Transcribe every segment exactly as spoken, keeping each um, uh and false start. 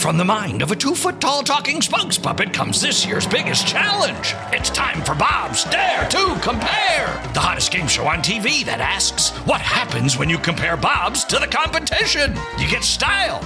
From the mind of a two-foot-tall talking spokes puppet comes this year's biggest challenge. It's time for Bob's Dare to Compare, the hottest game show on T V that asks, what happens when you compare Bobs to the competition? You get style.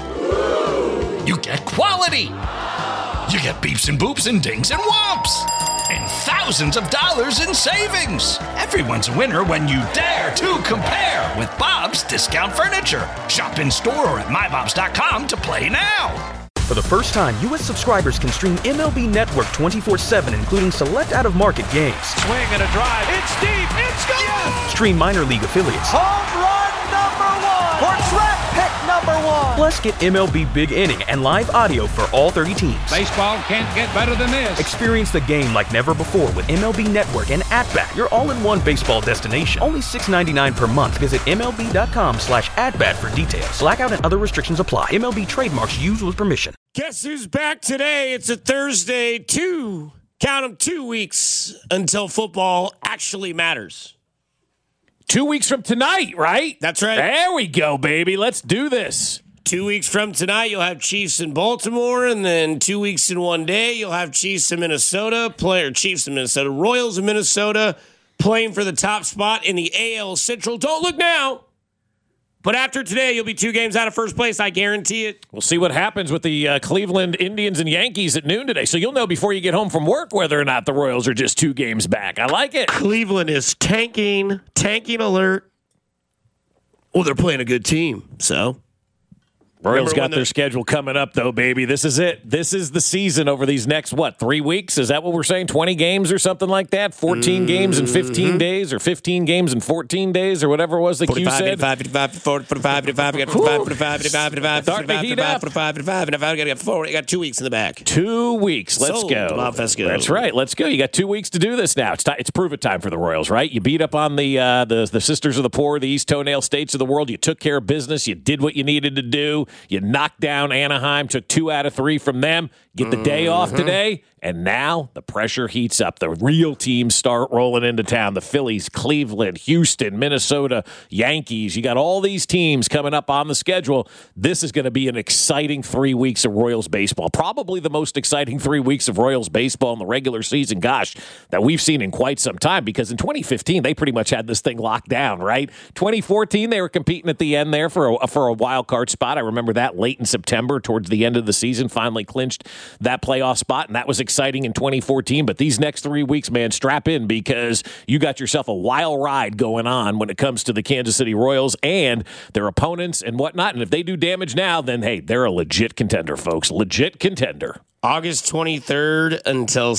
You get quality. You get beeps and boops and dings and whomps. And thousands of dollars in savings. Everyone's a winner when you dare to compare with Bob's Discount Furniture. Shop in store or at my bobs dot com to play now. For the first time, U S subscribers can stream M L B Network twenty-four seven, including select out-of-market games. Swing and a drive. It's deep. It's gone. Yes! Stream minor league affiliates. Home run number one. Or draft pick number one. Plus, get M L B Big Inning and live audio for all thirty teams. Baseball can't get better than this. Experience the game like never before with M L B Network and At-Bat, your all-in-one baseball destination. Only six dollars and ninety-nine cents per month. Visit M L B dot com slash at-bat for details. Blackout and other restrictions apply. M L B trademarks used with permission. Guess who's back today? It's a Thursday, two, count them, two weeks until football actually matters. Two weeks from tonight, right? That's right. There we go, baby. Let's do this. Two weeks from tonight, you'll have Chiefs in Baltimore, and then two weeks in one day, you'll have Chiefs in Minnesota, player Chiefs in Minnesota, Royals in Minnesota, playing for the top spot in the A L Central. Don't look now. But after today, you'll be two games out of first place. I guarantee it. We'll see what happens with the uh, Cleveland Indians and Yankees at noon today. So you'll know before you get home from work whether or not the Royals are just two games back. I like it. Cleveland is tanking, tanking alert. Well, they're playing a good team, so. Royals got their schedule coming up, though, baby. This is it. This is the season over these next, what, three weeks? Is that what we're saying? twenty games or something like that? fourteen mm-hmm. games in fifteen days or fifteen games in fourteen days or whatever it was that Q said? forty-five, fifty-five, forty-five, fifty-five, forty-five, forty-five, forty-five, forty-five, forty-five, forty-five, and I got four. I got two weeks in the back. Two weeks. Let's Sold go. Bob Fesco. That's right. Let's go. You got two weeks to do this now. It's, t- it's prove it time for the Royals, right? You beat up on the, uh, the the Sisters of the Poor, the East Toenail States of the world. You took care of business. You did what you needed to do. You knocked down Anaheim, took two out of three from them. Get the day off today, and now the pressure heats up. The real teams start rolling into town. The Phillies, Cleveland, Houston, Minnesota, Yankees. You got all these teams coming up on the schedule. This is going to be an exciting three weeks of Royals baseball. Probably the most exciting three weeks of Royals baseball in the regular season, gosh, that we've seen in quite some time, because in twenty fifteen, they pretty much had this thing locked down, right? twenty fourteen, they were competing at the end there for a, for a wild card spot. I remember that late in September, towards the end of the season, finally clinched that playoff spot, and that was exciting in twenty fourteen. But these next three weeks, man, strap in, because you got yourself a wild ride going on when it comes to the Kansas City Royals and their opponents and whatnot. And if they do damage now, then, hey, they're a legit contender, folks. Legit contender. August twenty-third until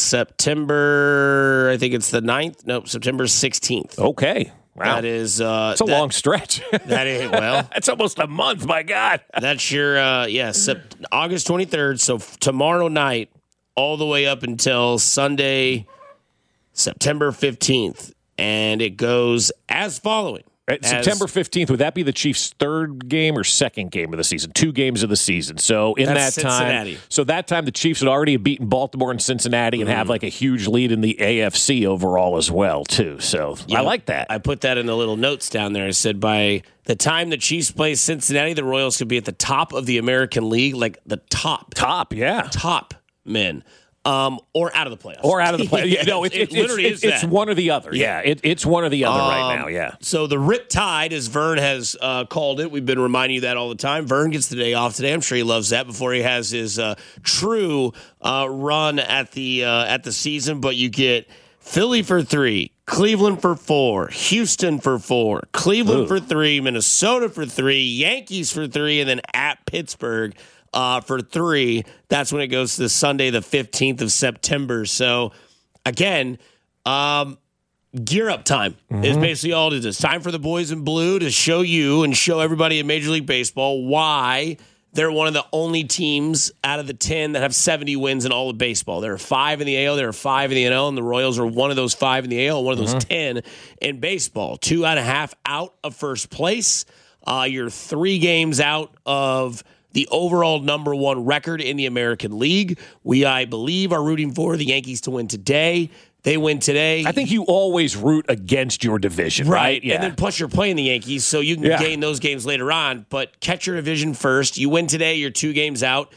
September, I think it's the ninth. Nope, September sixteenth. Okay. Wow. That is uh it's a that, long stretch. That is, well, that's almost a month, my God. That's your uh yeah, sep- August twenty-third, so f- tomorrow night all the way up until Sunday, September fifteenth, and it goes as following. Right, as, September fifteenth, would that be the Chiefs' third game or second game of the season? Two games of the season. So in that Cincinnati. time, so that time the Chiefs would already have beaten Baltimore and Cincinnati and mm. have like a huge lead in the A F C overall as well, too. So yeah, I like that. I put that in the little notes down there. I said by the time the Chiefs play Cincinnati, the Royals could be at the top of the American League, like the top, top, yeah, top men. Um, or out of the playoffs. Or out of the playoffs. Yeah, no, it, it, it literally it's, is It's that. one or the other. Yeah, yeah it, it's one or the other um, right now, yeah. So the Rip Tide, as Vern has uh, called it, we've been reminding you that all the time. Vern gets the day off today. I'm sure he loves that before he has his uh, true uh, run at the uh, at the season. But you get Philly for three, Cleveland for four, Houston for four, Cleveland Ooh. for three, Minnesota for three, Yankees for three, and then at Pittsburgh Uh, for three. That's when it goes to the Sunday, the fifteenth of September. So, again, um, gear up time mm-hmm. is basically all it is. It's time for the boys in blue to show you and show everybody in Major League Baseball why they're one of the only teams out of the ten that have seventy wins in all of baseball. There are five in the A L, there are five in the N L, and the Royals are one of those five in the A L, one of those mm-hmm. ten in baseball. Two and a half out of first place. Uh, you're three games out of the overall number one record in the American League. We, I believe, are rooting for the Yankees to win today. They win today. I think you always root against your division, right? right? Yeah. And then plus you're playing the Yankees, so you can yeah. gain those games later on. But catch your division first. You win today, you're two games out.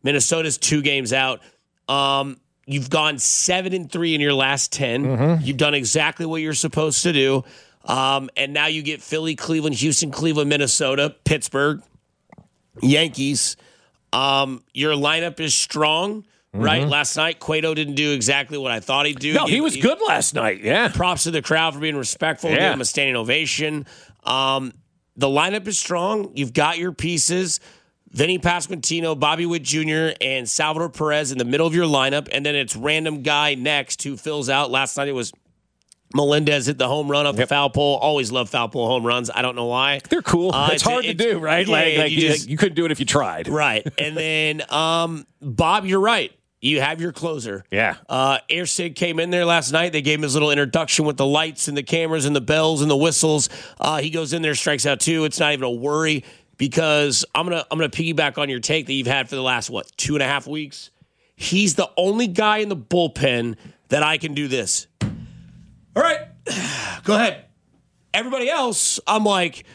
Minnesota's two games out. Um, you've gone seven and three in your last ten. Mm-hmm. You've done exactly what you're supposed to do. Um, and now you get Philly, Cleveland, Houston, Cleveland, Minnesota, Pittsburgh, Yankees. Um, your lineup is strong, mm-hmm. right? Last night, Cueto didn't do exactly what I thought he'd do. No, he, he was he, good last night, yeah. Props to the crowd for being respectful, yeah. give him a standing ovation. Um, the lineup is strong. You've got your pieces. Vinny Pasquantino, Bobby Witt Junior, and Salvador Perez in the middle of your lineup, and then it's random guy next who fills out. Last night it was Melendez hit the home run off yep. the foul pole. Always love foul pole home runs. I don't know why. They're cool. Uh, it's, it's hard it's, to do, right? Yeah, like, like you, you, just, you couldn't do it if you tried. Right. And then, um, Bob, you're right. You have your closer. Yeah. Uh, Erceg came in there last night. They gave him his little introduction with the lights and the cameras and the bells and the whistles. Uh, he goes in there, strikes out two. It's not even a worry because I'm gonna I'm gonna piggyback on your take that you've had for the last what two and a half weeks. He's the only guy in the bullpen that I can do this. All right. Go ahead. Everybody else, I'm like,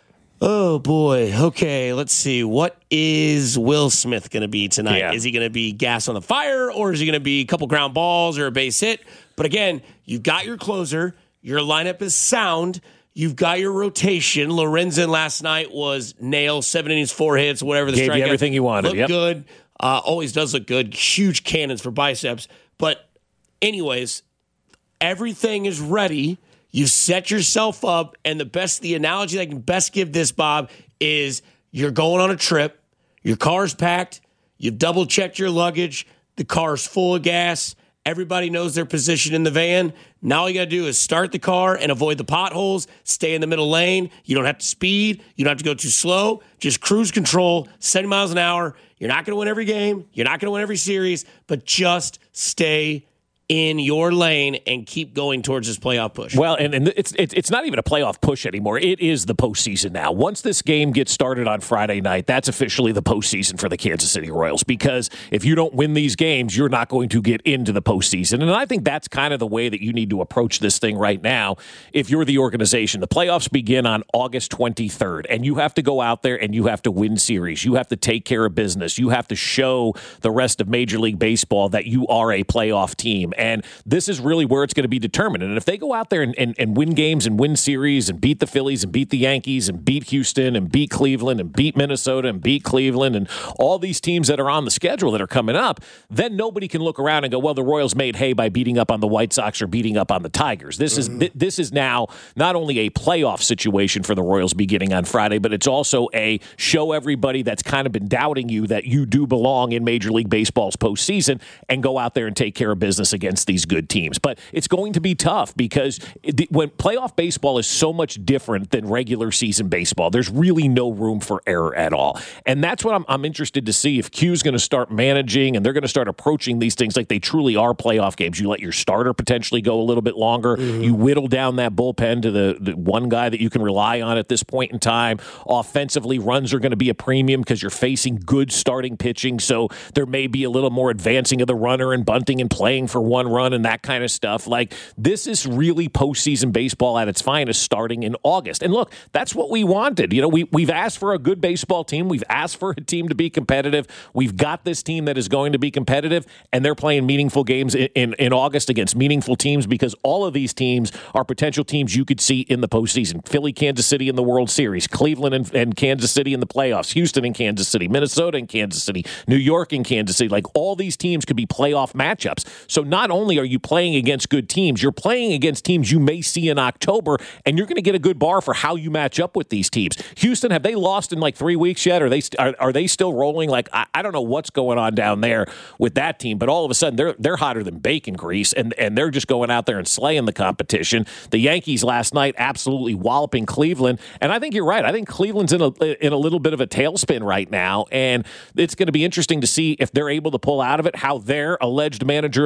oh, boy. Okay, let's see. What is Will Smith going to be tonight? Yeah. Is he going to be gas on the fire, or is he going to be a couple ground balls or a base hit? But again, you've got your closer. Your lineup is sound. You've got your rotation. Lorenzen last night was nail, seven innings, four hits, whatever the Gave strikeout. you everything you wanted. Looked yep. good. Uh, always does look good. Huge cannons for biceps. But anyways, everything is ready. You've set yourself up, and the best, the analogy that I can best give this, Bob, is you're going on a trip, your car's packed, you've double-checked your luggage, the car's full of gas, everybody knows their position in the van. Now all you got to do is start the car and avoid the potholes, stay in the middle lane. You don't have to speed. You don't have to go too slow. Just cruise control, seventy miles an hour. You're not going to win every game. You're not going to win every series, but just stay in your lane and keep going towards this playoff push. Well, and, and it's, it's it's not even a playoff push anymore. It is the postseason now. Once this game gets started on Friday night, that's officially the postseason for the Kansas City Royals, because if you don't win these games, you're not going to get into the postseason. And I think that's kind of the way that you need to approach this thing right now if you're the organization. The playoffs begin on August twenty-third, and you have to go out there and you have to win series. You have to take care of business. You have to show the rest of Major League Baseball that you are a playoff team. And this is really where it's going to be determined. And if they go out there and, and, and win games and win series and beat the Phillies and beat the Yankees and beat Houston and beat Cleveland and beat Minnesota and beat Cleveland and all these teams that are on the schedule that are coming up, then nobody can look around and go, well, the Royals made hay by beating up on the White Sox or beating up on the Tigers. This mm-hmm. is this is now not only a playoff situation for the Royals beginning on Friday, but it's also a show everybody that's kind of been doubting you that you do belong in Major League Baseball's postseason and go out there and take care of business against these good teams. But it's going to be tough because it, when playoff baseball is so much different than regular season baseball, there's really no room for error at all. And that's what I'm, I'm interested to see if Q's going to start managing and they're going to start approaching these things like they truly are playoff games. You let your starter potentially go a little bit longer. Mm-hmm. You whittle down that bullpen to the, the one guy that you can rely on at this point in time. Offensively, runs are going to be a premium because you're facing good starting pitching. So there may be a little more advancing of the runner and bunting and playing for one run and that kind of stuff. Like, this is really postseason baseball at its finest starting in August. And look, that's what we wanted. You know, we, we've asked for a good baseball team. We've asked for a team to be competitive. We've got this team that is going to be competitive, and they're playing meaningful games in, in, in August against meaningful teams because all of these teams are potential teams you could see in the postseason. Philly, Kansas City in the World Series, Cleveland and, and Kansas City in the playoffs, Houston and Kansas City, Minnesota and Kansas City, New York and Kansas City. Like, all these teams could be playoff matchups. So not only are you playing against good teams, you're playing against teams you may see in October, and you're going to get a good bar for how you match up with these teams. Houston, have they lost in like three weeks yet? Are they st- are, are they still rolling? Like, I, I don't know what's going on down there with that team, but all of a sudden they're they're hotter than bacon grease, and, and they're just going out there and slaying the competition. The Yankees last night absolutely walloping Cleveland, and I think you're right. I think Cleveland's in a in a little bit of a tailspin right now, and it's going to be interesting to see if they're able to pull out of it, how their alleged manager of the year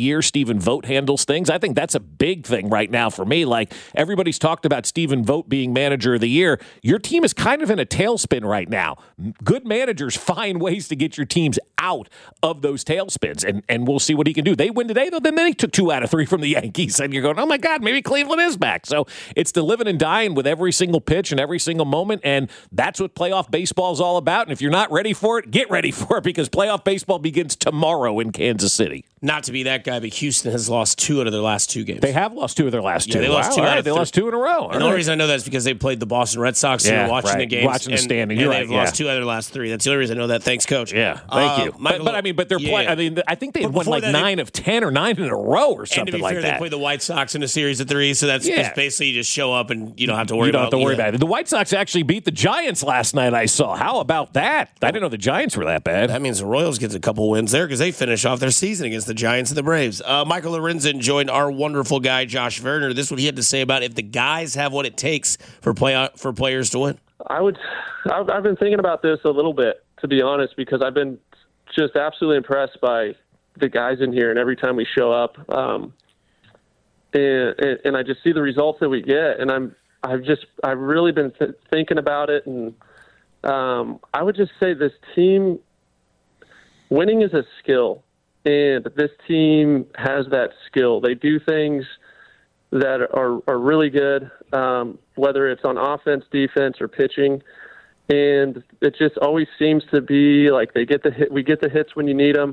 year Stephen Vogt handles things. I think that's a big thing right now for me. Like, everybody's talked about Stephen Vogt being manager of the year. Your team is kind of in a tailspin right now. Good managers find ways to get your teams out of those tailspins, and, and we'll see what he can do. They win today, though, then they took two out of three from the Yankees, and you're going, oh, my God, maybe Cleveland is back. So it's the living and dying with every single pitch and every single moment, and that's what playoff baseball is all about. And if you're not ready for it, get ready for it, because playoff baseball begins tomorrow in Kansas City. Not to be that guy, but Houston has lost two out of their last two games. They have lost two of their last yeah, two. They lost wow, two. Right, out of they th- lost two in a row. And the only reason I know that is because they played the Boston Red Sox and yeah, they're watching right. the games, watching the and, standing. and You're they've right, lost yeah. two out of their last three. That's the only reason I know that. Thanks, Coach. Yeah, thank uh, you. Michael, but, but I mean, but they're yeah. playing. I mean, I think they but won like that, nine they, of ten or nine in a row or something and to be like fair, that. they play the White Sox in a series of three, so that's Yeah. basically you just show up and you don't have to worry you don't about have to worry yeah. about it. The White Sox actually beat the Giants last night, I saw. How about that? I didn't know the Giants were that bad. That means the Royals gets a couple wins there because they finish off their season against the Giants and the Braves. Uh, Michael Lorenzen joined our wonderful guy, Josh Werner. This is what he had to say about if the guys have what it takes for play for players to win. I would. I've, I've been thinking about this a little bit, to be honest, because I've been just absolutely impressed by the guys in here, and every time we show up, um, and, and, and I just see the results that we get, and I'm. I've just. I've really been th- thinking about it, and um, I would just say this team. Winning is a skill, and this team has that skill. They do things that are, are really good, um, whether it's on offense, defense, or pitching. And it just always seems to be like they get the hit. We get the hits when you need them.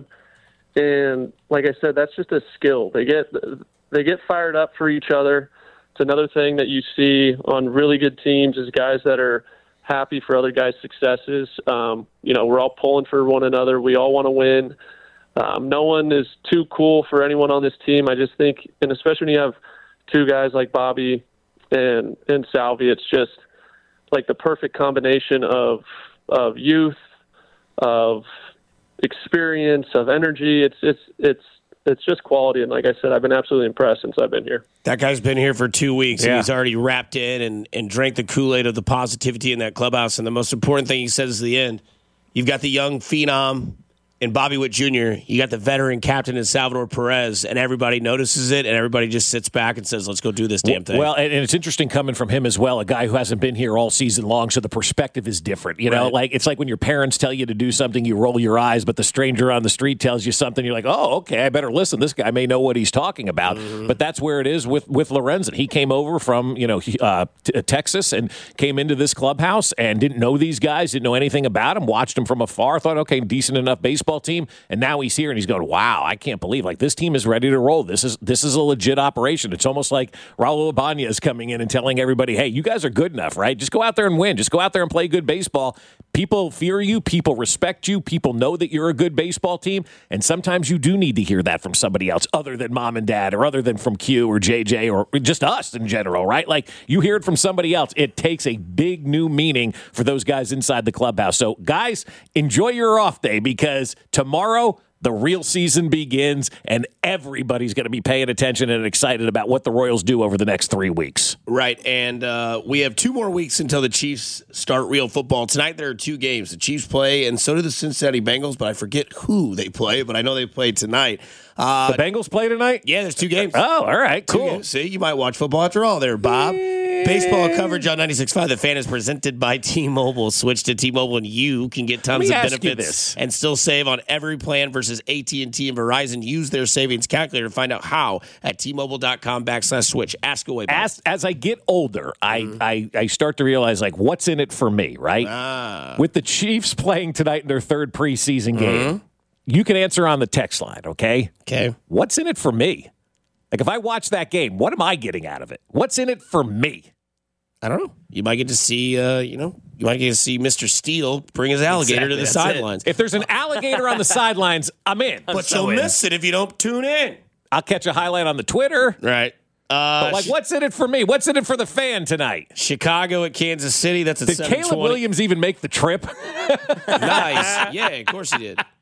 And like I said, that's just a skill. They get they get fired up for each other. It's another thing that you see on really good teams is guys that are happy for other guys' successes. Um, you know, we're all pulling for one another. We all want to win. Um, no one is too cool for anyone on this team. I just think, and especially when you have two guys like Bobby and and Salvi, it's just like the perfect combination of of youth, of experience, of energy. It's it's it's it's just quality. And like I said, I've been absolutely impressed since I've been here. That guy's been here for two weeks, Yeah. and he's already wrapped in and, and drank the Kool-Aid of the positivity in that clubhouse. And the most important thing he says at the end, you've got the young phenom in Bobby Witt Junior You got the veteran captain in Salvador Perez, and everybody notices it, and everybody just sits back and says, let's go do this damn thing. Well, and, and it's interesting coming from him as well, a guy who hasn't been here all season long, so the perspective is different. You know, Right. like it's like when your parents tell you to do something, you roll your eyes, but the stranger on the street tells you something, you're like, oh, okay, I better listen. This guy may know what he's talking about. Mm-hmm. But that's where it is with, with Lorenzen. He came over from, you know, uh, t- Texas and came into this clubhouse and didn't know these guys, didn't know anything about them, watched them from afar, thought, okay, decent enough baseball team, and now he's here and he's going, wow, I can't believe, like, this team is ready to roll. This is this is a legit operation. It's almost like Raul Ibanez coming in and telling everybody, hey, you guys are good enough, right? Just go out there and win. Just go out there and play good baseball. People fear you. People respect you. People know that you're a good baseball team. And sometimes you do need to hear that from somebody else other than mom and dad or other than from Q or J J or just us in general, right? Like, you hear it from somebody else. It takes a big new meaning for those guys inside the clubhouse. So, guys, enjoy your off day, because tomorrow the real season begins, and everybody's going to be paying attention and excited about what the Royals do over the next three weeks. Right, and uh, we have two more weeks until the Chiefs start real football. Tonight there are two games. The Chiefs play, and so do the Cincinnati Bengals, but I forget who they play, but I know they play tonight. Uh, The Bengals play tonight? yeah, there's two games. Oh, all right, Two cool. games. See, you might watch football after all there, Bob. Baseball coverage on ninety-six point five. The Fan is presented by T-Mobile. Switch to T-Mobile and you can get tons Let me of ask you benefits this. and still save on every plan versus A T and T and Verizon. Use their savings calculator to find out how at T-Mobile.com backslash switch. Ask away, Bob. As as I get older, I, Mm-hmm. I I start to realize, like, what's in it for me, right? Ah. With the Chiefs playing tonight in their third preseason game, you can answer on the text line, okay? Okay. What's in it for me? Like, if I watch that game, what am I getting out of it? What's in it for me? I don't know. You might get to see, uh, you know, you might get to see Mister Steele bring his alligator Exactly, to the that's sidelines. If there's an alligator on the sidelines, I'm in. But So you'll in. miss it if you don't tune in. I'll catch a highlight on the Twitter. Right. Uh, But, like, what's in it for me? What's in it for the fan tonight? Chicago at Kansas City. That's at Did seven Caleb twenty. Williams even make the trip? Nice. Yeah, of course he did.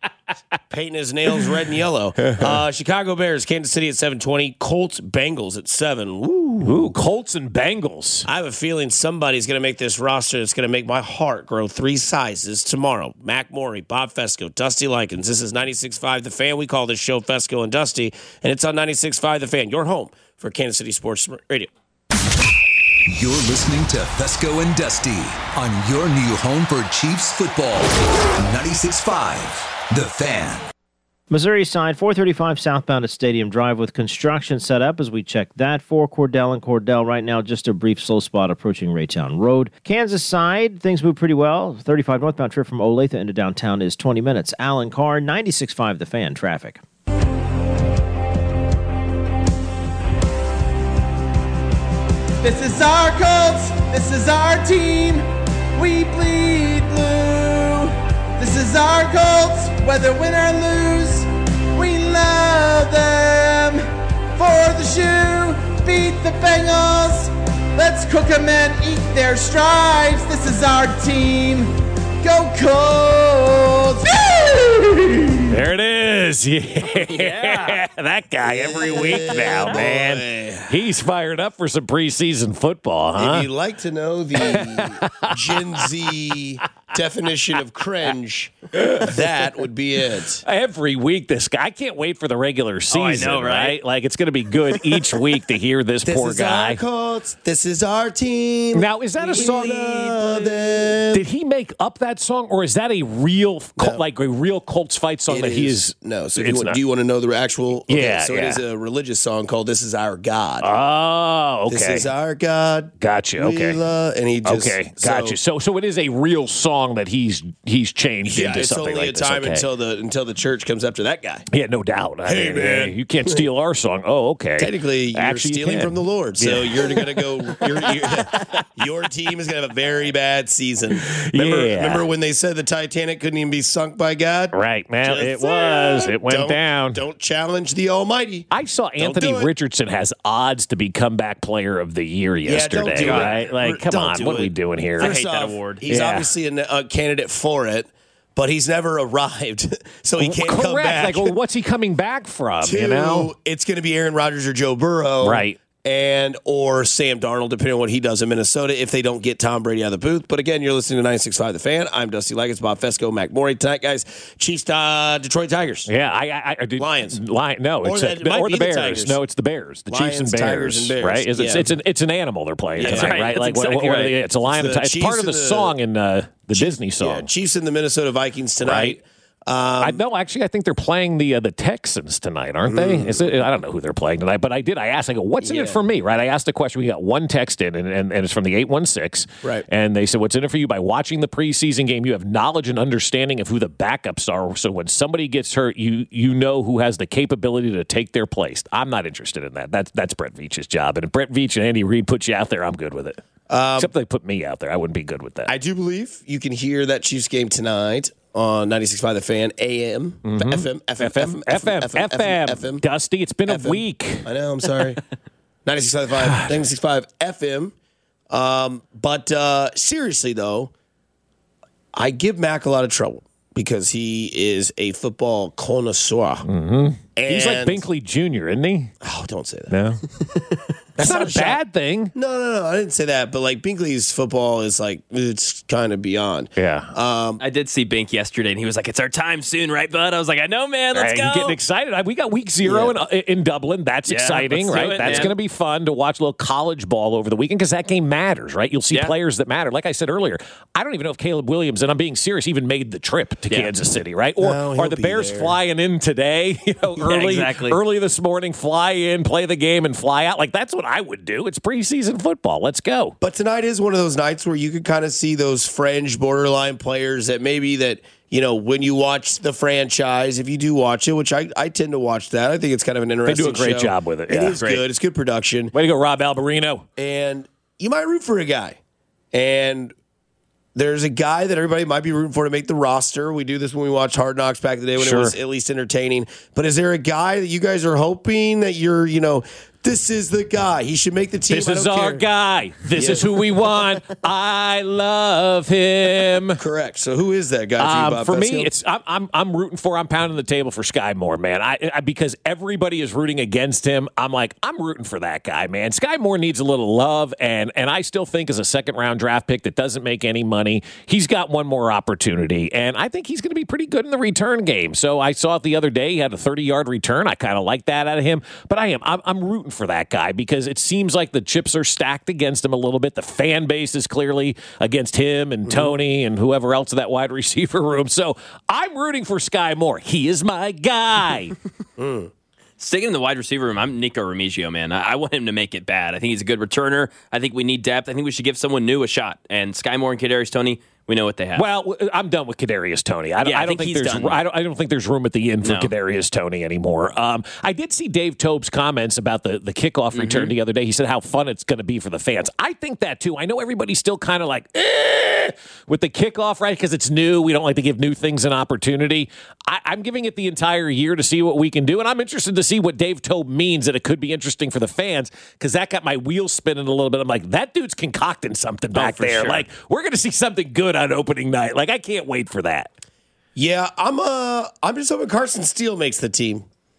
Painting his nails red and yellow. Uh, Chicago Bears, Kansas City at seven twenty. Colts, Bengals at seven. Woo. Ooh, Colts and Bengals. I have a feeling somebody's going to make this roster that's going to make my heart grow three sizes tomorrow. Mac Morey, Bob Fesco, Dusty Likens. This is ninety-six point five The Fan. We call this show Fesco and Dusty, and it's on ninety-six point five The Fan, your home for Kansas City Sports Radio. You're listening to Fesco and Dusty on your new home for Chiefs football. ninety-six point five The Fan. Missouri side, four thirty-five southbound at Stadium Drive with construction set up as we check that for Cordell and Cordell. Right now, just a brief slow spot approaching Raytown Road. Kansas side, things move pretty well. thirty-five northbound trip from Olathe into downtown is twenty minutes. Alan Carr, ninety-six point five The Fan, traffic. This is our Colts, this is our team, we bleed blue. This is our Colts, whether win or lose, we love them. For the shoe, beat the Bengals, let's cook them and eat their stripes. This is our team, go Colts! There it is. Yeah. yeah. That guy every week now, man. He's fired up for some preseason football, huh? If you'd like to know the Gen Z definition of cringe, that would be it. Every week, this guy. I can't wait for the regular season, oh, I know, right? right? Like, it's going to be good each week to hear this, this poor is guy. Our Colts. This is our team. Now, is that a we song? Love them. Did he make up that song, or is that a real, No. like a real Colts fight song It that he is- is? No. So do it's you, want, not. do you want to know the actual? Okay, Yeah, So yeah. it is a religious song called "This Is Our God." Oh, okay. This is our God. Gotcha. We Okay. love- and he just okay. Gotcha. So, so it is a real song that he's he's changed Yeah, into it's something only like a time this. Okay. until the until the church comes after that guy. Yeah, no doubt. I Hey, mean, man. hey, you can't steal our song. Oh, okay. Technically, you're Actually, you stealing can. from the Lord, so Yeah. you're going to go. You're, you're, your team is going to have a very bad season. Remember, Yeah. remember when they said the Titanic couldn't even be sunk by God? Right, man. Just It was. saying. It went Don't- down. Don't challenge the Almighty. I saw Don't Anthony do it. Richardson has odds to be comeback player of the year Yeah, yesterday, don't do right? it. Like, come Don't on, do what are we it. doing here? I First hate that off, award. He's Yeah. obviously a, a candidate for it, but he's never arrived, so he can't Correct. come back. Like, well, what's he coming back from? Two, you know, it's going to be Aaron Rodgers or Joe Burrow. Right. And or Sam Darnold, depending on what he does in Minnesota, if they don't get Tom Brady out of the booth. But again, you're listening to ninety-six point five The Fan. I'm Dusty Leggett, Bob Fesco, Mac Morey. Tonight, guys, Chiefs, uh, Detroit Tigers. Yeah, I, I, I did, Lions. Lion, no, Or it's that- a, it might or be the the Bears. Tigers. No, it's the Bears, the Lions, Chiefs and Bears, Tigers, and Bears. right? It's, it's, Yeah. it's an it's an animal they're playing, Yeah. tonight, Right, right? that's Like what, exactly what are right. they- it's a lion. It's and the ti- it's Chiefs part of and the the- song in uh, the Disney song. Yeah, Chiefs and the Minnesota Vikings tonight. Right. I know. Actually, I think they're playing the uh, the Texans tonight, aren't they? Is it? I don't know who they're playing tonight, but I did. I asked. I go, "What's in Yeah. it for me?" Right? I asked a question. We got one text in, and, and, and it's from the eight one six. Right. And they said, "What's in it for you?" By watching the preseason game, you have knowledge and understanding of who the backups are. So when somebody gets hurt, you you know who has the capability to take their place. I'm not interested in that. That's that's Brett Veach's job. And if Brett Veach and Andy Reid put you out there, I'm good with it. Um, Except they put me out there, I wouldn't be good with that. I do believe you can hear that Chiefs game tonight on ninety-six point five The Fan, A M, Mm-hmm. F M, F M, F M, F M, F M, F M. Dusty, it's been a F M. week. I know, I'm sorry. ninety-six point five, ninety-six point five F M. Um, but uh, seriously, though, I give Mac a lot of trouble because he is a football connoisseur. Mm-hmm. He's like Binkley Junior, isn't he? Oh, don't say that. No. That's not not a a shot. bad thing. No, no, no. I didn't say that. But like Binkley's football is like, it's kind of beyond. Yeah. Um, I did see Bink yesterday, and he was like, "It's our time soon, right, bud?" I was like, "I know, man. Let's Hey, go." you're getting excited. I- We got week zero Yeah. in, in Dublin. That's Yeah, exciting, let's do right? it, That's man. going to be fun to watch a little college ball over the weekend because that game matters, right? You'll see Yeah. players that matter. Like I said earlier, I don't even know if Caleb Williams, and I'm being serious, even made the trip to Yeah. Kansas City, right? Or No, he'll are the be Bears there. flying in today? You know, Yeah, early, exactly. early this morning, fly in, play the game, and fly out. Like that's what I would do. It's preseason football. Let's go. But tonight is one of those nights where you could kind of see those fringe borderline players that maybe that, you know, when you watch the franchise, if you do watch it, which I, I tend to watch that. I think it's kind of an They interesting do a great show. job with it. It Yeah, is great. good. It's good production. Way to go, Rob Alberino. And you might root for a guy. And there's a guy that everybody might be rooting for to make the roster. We do this when we watch Hard Knocks back in the day when Sure. it was at least entertaining. But is there a guy that you guys are hoping that you're, you know, This is the guy. He should make the team. This is our care. guy. This Yeah. is who we want. I love him. Correct. So who is that guy for you, Um, Bob for Fesco? me, it's I'm, I'm I'm rooting for. I'm pounding the table for Sky Moore, man. I, I because everybody is rooting against him. I'm like I'm rooting for that guy, man. Sky Moore needs a little love, and and I still think as a second round draft pick that doesn't make any money, he's got one more opportunity, and I think he's going to be pretty good in the return game. So I saw it the other day. He had a thirty yard return. I kind of like that out of him, but I am I'm, I'm rooting for that guy because it seems like the chips are stacked against him a little bit. The fan base is clearly against him and Tony and whoever else in that wide receiver room. So I'm rooting for Sky Moore. He is my guy. mm. Sticking in the wide receiver room, I'm Nico Remigio, man. I, I want him to make it bad. I think he's a good returner. I think we need depth. I think we should give someone new a shot. And Sky Moore and Kadarius Toney, we know what they have. Well, I'm done with Kadarius Toney. I don't, yeah, I I don't think, think, he's there's done. I don't, I don't think there's room at the end for No. Kadarius Toney anymore. Um, I did see Dave Tobe's comments about the, the kickoff Mm-hmm. return the other day. He said how fun it's going to be for the fans. I think that too. I know everybody's still kind of like eh, with the kickoff, right? Because it's new. We don't like to give new things an opportunity. I, I'm giving it the entire year to see what we can do, and I'm interested to see what Dave Tobe means that it could be interesting for the fans because that got my wheels spinning a little bit. I'm like, that dude's concocting something back for there. sure. Like we're going to see something good on opening night. Like, I can't wait for that. Yeah, I'm uh, I'm just hoping Carson Steele makes the team.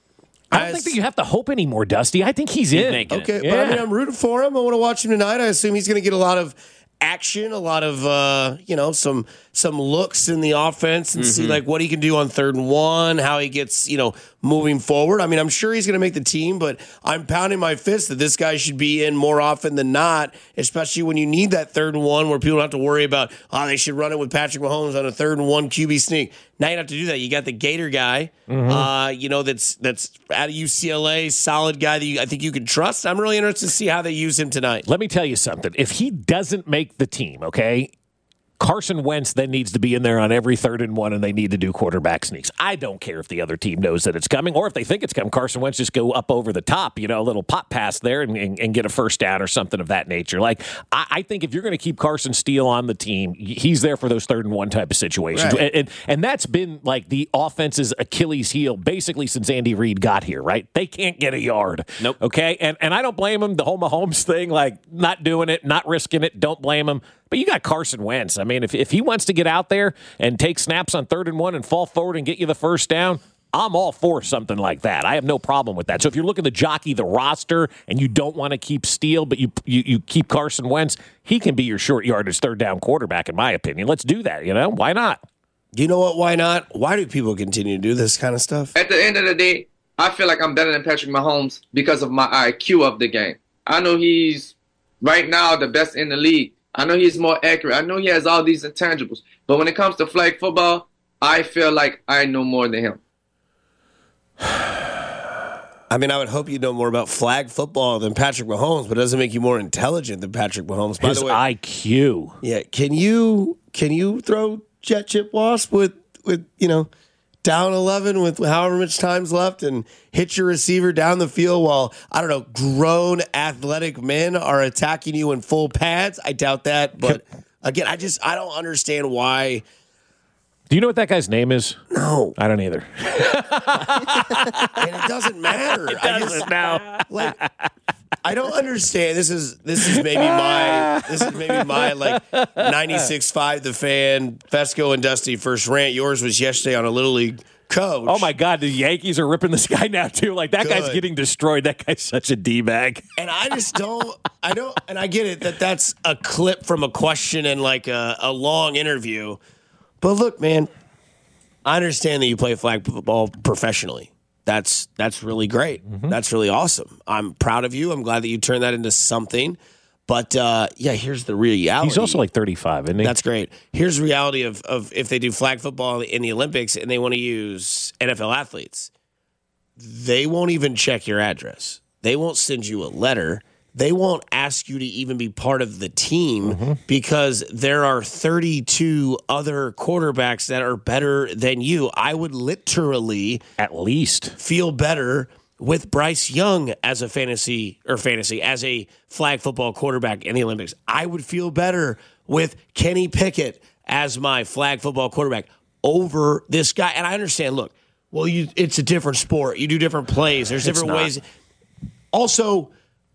I don't As- think that you have to hope anymore, Dusty. I think he's, in. making it. Okay, Yeah. but I mean, I'm rooting for him. I want to watch him tonight. I assume he's going to get a lot of action, a lot of uh, you know, some some looks in the offense, and see like what he can do on third and one, how he gets you know moving forward. I mean, I'm sure he's going to make the team, but I'm pounding my fist that this guy should be in more often than not, especially when you need that third and one where people don't have to worry about oh they should run it with Patrick Mahomes on a third and one Q B sneak. Now you don't have to do that. You got the Gator guy, uh, you know that's that's out of U C L A, solid guy that you, I think you can trust. I'm really interested to see how they use him tonight. Let me tell you something. If he doesn't make the team, okay, Carson Wentz then needs to be in there on every third and one, and they need to do quarterback sneaks. I don't care if the other team knows that it's coming, or if they think it's coming. Carson Wentz just go up over the top, you know, a little pop pass there and, and, and get a first down or something of that nature. Like, I, I think if you're going to keep Carson Steele on the team, he's there for those third and one type of situations. Right. And, and, and that's been like the offense's Achilles heel basically since Andy Reid got here, right? They can't get a yard. Nope. Okay? And, and I don't blame him. The whole Mahomes thing, like not doing it, not risking it, don't blame him. But you got Carson Wentz. I mean, if, if he wants to get out there and take snaps on third and one and fall forward and get you the first down, I'm all for something like that. I have no problem with that. So if you're looking to jockey the roster and you don't want to keep Steele, but you, you you keep Carson Wentz, he can be your short yardage third down quarterback, in my opinion. Let's do that, you know? Why not? You know what? Why not? Why do people continue to do this kind of stuff? At the end of the day, I feel like I'm better than Patrick Mahomes because of my I Q of the game. I know he's right now the best in the league. I know he's more accurate. I know he has all these intangibles. But when it comes to flag football, I feel like I know more than him. I mean, I would hope you know more about flag football than Patrick Mahomes, but it doesn't make you more intelligent than Patrick Mahomes. By His the way, I Q. yeah, can you can you throw jet chip wasp with with you know down eleven with however much time's left and hit your receiver down the field while I don't know grown athletic men are attacking you in full pads? I doubt that, but again, I just I don't understand why. Do you know what that guy's name is? No, I don't either. and it doesn't matter. It doesn't I just, now. Like, I don't understand. This is this is maybe my this is maybe my like ninety-six point five The Fan, Fesco and Dusty first rant. Yours was yesterday on a Little League coach. Oh my God, the Yankees are ripping this guy now too. Like that Good. guy's getting destroyed. That guy's such a D-bag. And I just don't I don't and I get it that that's a clip from a question and like a, a long interview. But look, man, I understand that you play flag football professionally. That's that's really great. Mm-hmm. That's really awesome. I'm proud of you. I'm glad that you turned that into something. But uh, yeah, here's the reality. He's also like thirty-five, isn't he? That's great. Here's the reality of of if they do flag football in the Olympics and they want to use N F L athletes, they won't even check your address. They won't send you a letter. They won't ask you to even be part of the team mm-hmm. because there are thirty-two other quarterbacks that are better than you. I would literally at least feel better with Bryce Young as a fantasy or fantasy as a flag football quarterback in the Olympics. I would feel better with Kenny Pickett as my flag football quarterback over this guy. And I understand, look, well, you it's a different sport. You do different plays. There's different ways. Also,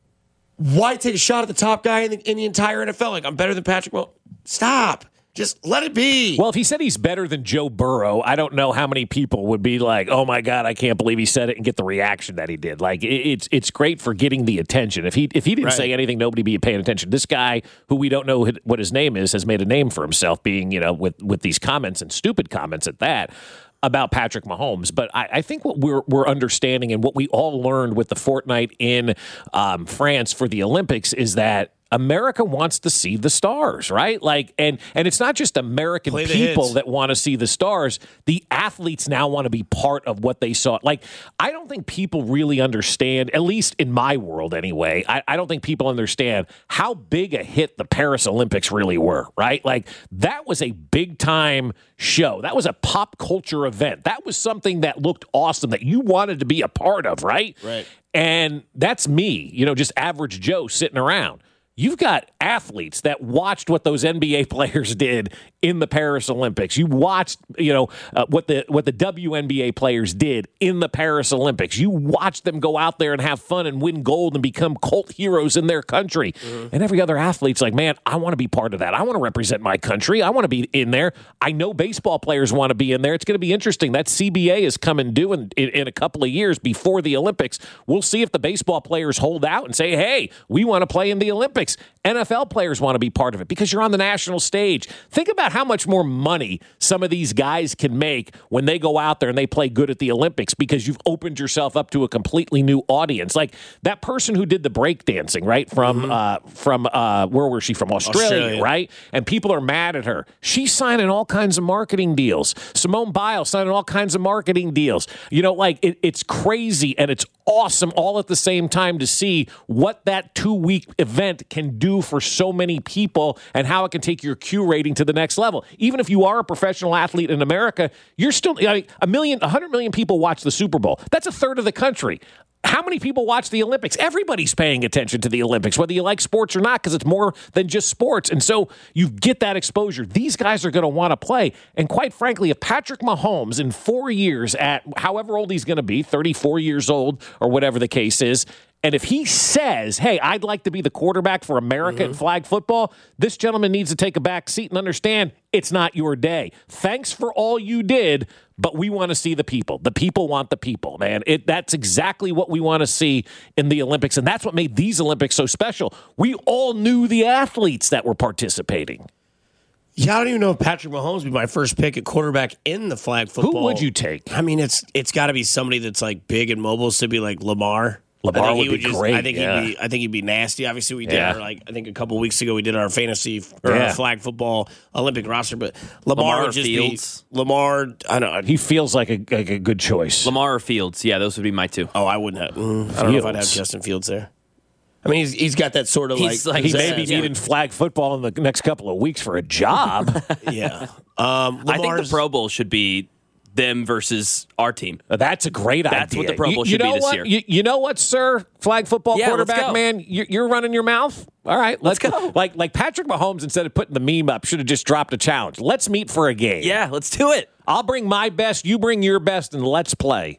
why take a shot at the top guy in the, in the entire N F L? Like, I'm better than Patrick Mahomes. Stop. Just let it be. Well, if he said he's better than Joe Burrow, I don't know how many people would be like, oh, my God, I can't believe he said it and get the reaction that he did. Like, it, it's it's great for getting the attention. If he if he didn't Right. say anything, nobody would be paying attention. This guy, who we don't know what his name is, has made a name for himself being, you know, with, with these comments and stupid comments at that about Patrick Mahomes. But I, I think what we're we're understanding and what we all learned with the fortnight in um, France for the Olympics is that America wants to see the stars, right? Like, and and it's not just American Play the people hits. that want to see the stars. The athletes now want to be part of what they saw. Like, I don't think people really understand, at least in my world anyway, I, I don't think people understand how big a hit the Paris Olympics really were, right? Like, that was a big time show. That was a pop culture event. That was something that looked awesome that you wanted to be a part of, right? Right. And that's me, you know, just average Joe sitting around. You've got athletes that watched what those N B A players did in the Paris Olympics. You watched, you know, uh, what the what the W N B A players did in the Paris Olympics. You watched them go out there and have fun and win gold and become cult heroes in their country. Mm-hmm. And every other athlete's like, man, I want to be part of that. I want to represent my country. I want to be in there. I know baseball players want to be in there. It's going to be interesting. That C B A is coming due in, in, in a couple of years before the Olympics. We'll see if the baseball players hold out and say, hey, we want to play in the Olympics. N F L players want to be part of it because you're on the national stage. Think about how much more money some of these guys can make when they go out there and they play good at the Olympics because you've opened yourself up to a completely new audience. Like that person who did the breakdancing, right? From, mm-hmm. uh, from uh, where was she from? Australia, Australia, right? And people are mad at her. She's signing all kinds of marketing deals. Simone Biles signing all kinds of marketing deals. You know, like it, it's crazy and it's awesome all at the same time to see what that two-week event can do for so many people and how it can take your Q rating to the next level. Even if you are a professional athlete in America, you're still I mean, a million, a hundred million people watch the Super Bowl. That's a third of the country. How many people watch the Olympics? Everybody's paying attention to the Olympics, whether you like sports or not, because it's more than just sports. And so you get that exposure. These guys are going to want to play. And quite frankly, if Patrick Mahomes in four years at however old he's going to be, thirty-four years old or whatever the case is, and if he says, hey, I'd like to be the quarterback for America mm-hmm. in flag football, this gentleman needs to take a back seat and understand it's not your day. Thanks for all you did, but we want to see the people. The people want the people, man. It, that's exactly what we want to see in the Olympics, and that's what made these Olympics so special. We all knew the athletes that were participating. Yeah, I don't even know if Patrick Mahomes would be my first pick at quarterback in the flag football. Who would you take? I mean, it's it's got to be somebody that's like big and mobile, so it'd be like Lamar. Lamar I think would he be would just, great. I think yeah. he'd be. I think he'd be nasty. Obviously, we did Yeah. our like. I think a couple weeks ago we did our fantasy or Yeah. our flag football Olympic roster. But Lamar, Lamar would just Fields. be Lamar. I don't know. He feels like a, like a good choice. Lamar or Fields. Yeah, those would be my two. Oh, I wouldn't have. Mm, I don't know if I'd have Justin Fields there. I mean, he's he's got that sort of He's like, like- He may be Yeah. needing flag football in the next couple of weeks for a job. yeah. Um, I think the Lamar's- Pro Bowl should be them versus our team. That's a great idea. That's what the Pro Bowl you, you should be know this what? year. You, you know what, sir? Flag football Yeah, let's quarterback, go. man, you're, you're running your mouth. All right, let's, Let's go. Like like Patrick Mahomes, instead of putting the meme up, should have just dropped a challenge. Let's meet for a game. Yeah, let's do it. I'll bring my best, you bring your best, and let's play.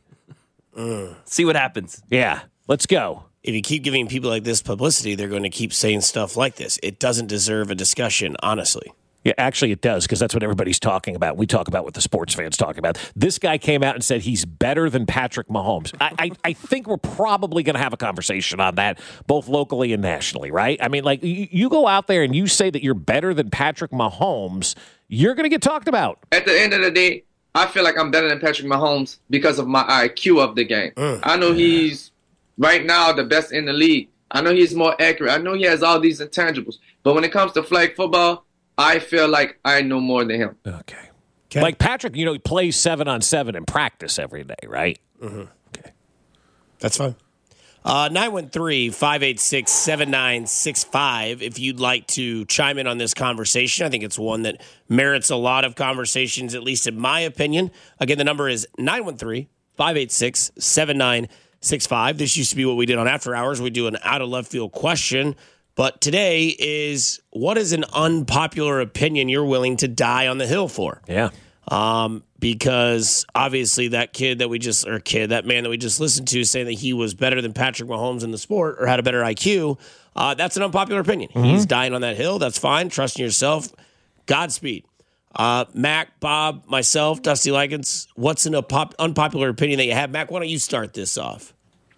See what happens. Yeah, let's go. If you keep giving people like this publicity, they're going to keep saying stuff like this. It doesn't deserve a discussion, honestly. Yeah, actually it does, because that's what everybody's talking about. We talk about what the sports fans talk about. This guy came out and said he's better than Patrick Mahomes. I, I, I think we're probably going to have a conversation on that, both locally and nationally, right? I mean, like, you, you go out there and you say that you're better than Patrick Mahomes, you're going to get talked about. At the end of the day, I feel like I'm better than Patrick Mahomes because of my I Q of the game. Mm. I know he's right now the best in the league. I know he's more accurate. I know he has all these intangibles. But when it comes to flag football, I feel like I know more than him. Okay. okay. Like Patrick, you know, he plays seven on seven in practice every day, right? Mm-hmm. Okay. That's fine. Uh, nine one three, five eight six, seven nine six five if you'd like to chime in on this conversation. I think it's one that merits a lot of conversations, at least in my opinion. Again, the number is nine one three, five eight six, seven nine six five. This used to be what we did on After Hours. We do an out-of-left-field question. But today is, what is an unpopular opinion you're willing to die on the hill for? Yeah. Um, because obviously that kid that we just, or kid, that man that we just listened to saying that he was better than Patrick Mahomes in the sport or had a better I Q, uh, that's an unpopular opinion. Mm-hmm. He's dying on that hill. That's fine. Trust in yourself. Godspeed. Uh, Mac, Bob, myself, Dusty Likens, what's an unpop- unpopular opinion that you have? Mac, why don't you start this off?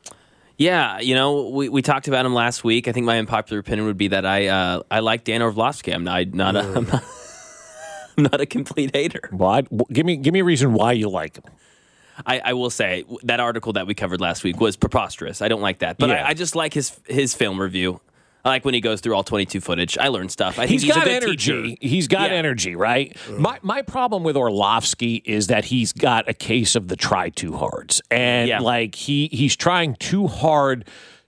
Yeah, you know, we, we talked about him last week. I think my unpopular opinion would be that I uh, I like Dan Orlovsky. I'm not, not, a, I'm not I'm not a complete hater. Well, I'd, give me give me a reason why you like him. I, I will say that article that we covered last week was preposterous. I don't like that, but Yeah. I, I just like his his film review. I like when he goes through all twenty-two footage. I learned stuff. I think he's, he's got a good energy. teacher. He's got Yeah. energy, right? My my problem with Orlovsky is that he's got a case of the try too hards, and Yeah. like he he's trying too hard.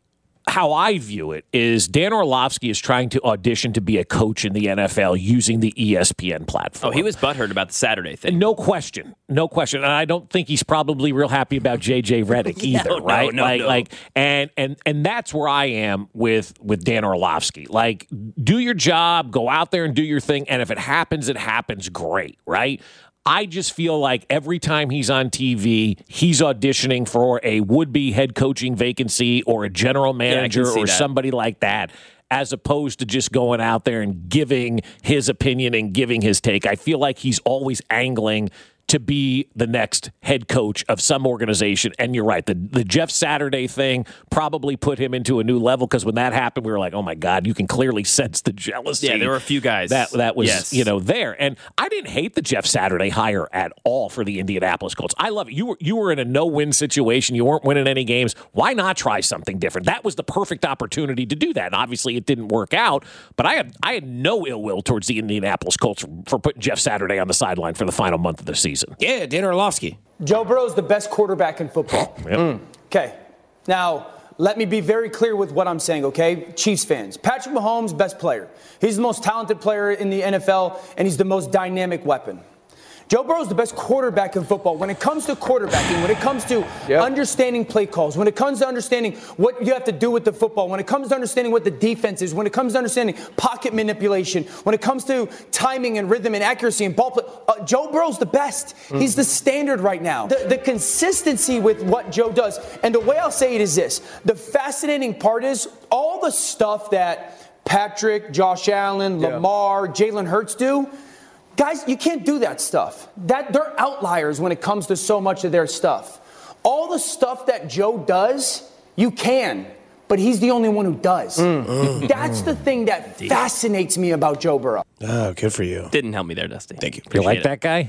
How I view it is Dan Orlovsky is trying to audition to be a coach in the N F L using the E S P N platform. Oh, he was butthurt about the Saturday thing. No question, no question, and I don't think he's probably real happy about J J Redick either, no, right? no, like, no. like, and and and that's where I am with with Dan Orlovsky. Like, do your job, go out there and do your thing, and if it happens, it happens. Great, right? I just feel like every time he's on T V, he's auditioning for a would-be head coaching vacancy or a general manager see or that. somebody like that, as opposed to just going out there and giving his opinion and giving his take. I feel like he's always angling to be the next head coach of some organization. And you're right, the the Jeff Saturday thing probably put him into a new level, because when that happened, we were like, oh my God, you can clearly sense the jealousy. Yeah, there were a few guys that that was Yes. you know there. And I didn't hate the Jeff Saturday hire at all for the Indianapolis Colts. I love it. You were you were in a no-win situation. You weren't winning any games. Why not try something different? That was the perfect opportunity to do that. And obviously it didn't work out, but I had I had no ill will towards the Indianapolis Colts for, for putting Jeff Saturday on the sideline for the final month of the season. Yeah, Dan Orlovsky. Joe Burrow's the best quarterback in football. Yep. Mm. Okay. Now, let me be very clear with what I'm saying, okay? Chiefs fans. Patrick Mahomes, best player. He's the most talented player in the N F L, and he's the most dynamic weapon. Joe Burrow's the best quarterback in football. When it comes to quarterbacking, when it comes to Yep. understanding play calls, when it comes to understanding what you have to do with the football, when it comes to understanding what the defense is, when it comes to understanding pocket manipulation, when it comes to timing and rhythm and accuracy and ball play, uh, Joe Burrow's the best. Mm-hmm. He's the standard right now. The, the consistency with what Joe does, and the way I'll say it is this: the fascinating part is all the stuff that Patrick, Josh Allen, Yeah. Lamar, Jalen Hurts do. Guys, you can't do that stuff. That they're outliers when it comes to so much of their stuff. All the stuff that Joe does, you can, but he's the only one who does. Mm. That's the thing that fascinates me about Joe Burrow. Oh, good for you. Didn't help me there, Dusty. Thank you. You like it. that guy?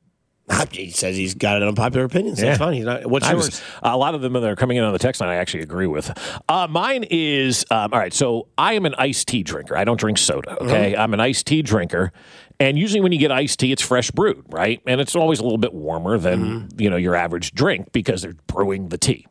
He says he's got an unpopular opinion, so that's Yeah. fine. He's not. What's I yours? was- a lot of them that are coming in on the text line I actually agree with. Uh, mine is, um, all right, so I am an iced tea drinker. I don't drink soda, okay? Mm-hmm. I'm an iced tea drinker. And usually when you get iced tea, it's fresh brewed, right? And it's always a little bit warmer than, Mm-hmm. you know, your average drink because they're brewing the tea.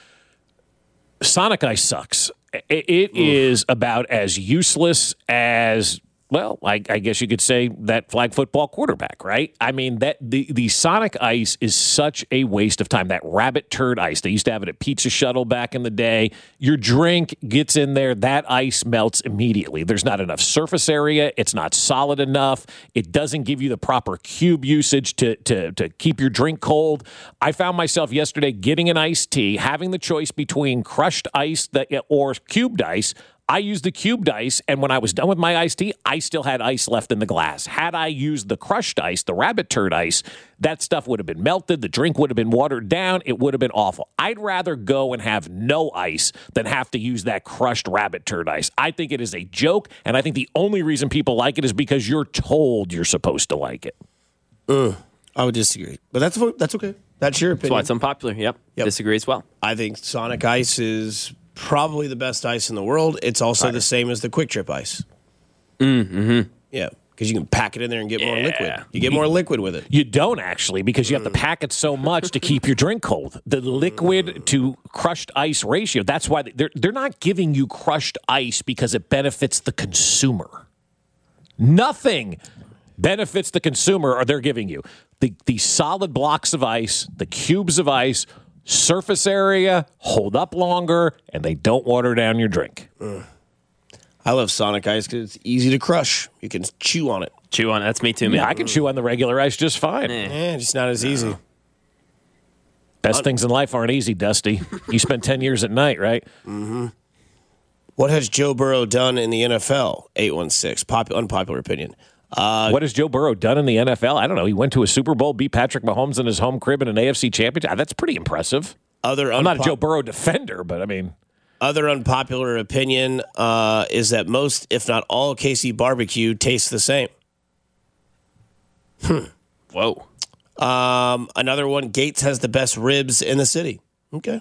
Sonic Ice sucks. It, it is about as useless as, well, I, I guess you could say that flag football quarterback, right? I mean, that the, the Sonic Ice is such a waste of time. That rabbit turd ice, they used to have it at Pizza Shuttle back in the day. Your drink gets in there, that ice melts immediately. There's not enough surface area. It's not solid enough. It doesn't give you the proper cube usage to, to, to keep your drink cold. I found myself yesterday getting an iced tea, having the choice between crushed ice that or cubed ice. I used the cubed ice, and when I was done with my iced tea, I still had ice left in the glass. Had I used the crushed ice, the rabbit turd ice, that stuff would have been melted. The drink would have been watered down. It would have been awful. I'd rather go and have no ice than have to use that crushed rabbit turd ice. I think it is a joke, and I think the only reason people like it is because you're told you're supposed to like it. Uh, I would disagree, but that's that's okay. That's your That's opinion. why it's unpopular. Yep. Yep. Disagree as well. I think Sonic Ice is probably the best ice in the world. It's also the same as the Quick Trip ice. Mm-hmm. Yeah, because you can pack it in there and get more Yeah. liquid. You get more liquid with it. You don't actually, because you have to pack it so much to keep your drink cold. The liquid to crushed ice ratio, that's why they're, they're not giving you crushed ice because it benefits the consumer. Nothing benefits the consumer, or they're giving you. The, the solid blocks of ice, the cubes of ice, surface area, hold up longer, and they don't water down your drink. I love Sonic Ice because it's easy to crush. You can chew on it. Chew on it. That's me too, man. Yeah, I can chew on the regular ice just fine. Eh. Yeah, just not as easy. Best things in life aren't easy, Dusty. You spent ten years at night, right? Mm-hmm. What has Joe Burrow done in the N F L? eight one six, Pop- unpopular opinion. Uh, what has Joe Burrow done in the N F L? I don't know. He went to a Super Bowl, beat Patrick Mahomes in his home crib in an A F C championship. That's pretty impressive. Other I'm not a unpop- Joe Burrow defender, but I mean... Other unpopular opinion uh, is that most, if not all, K C barbecue tastes the same. Hmm. Whoa. Um, another one, Gates has the best ribs in the city. Okay.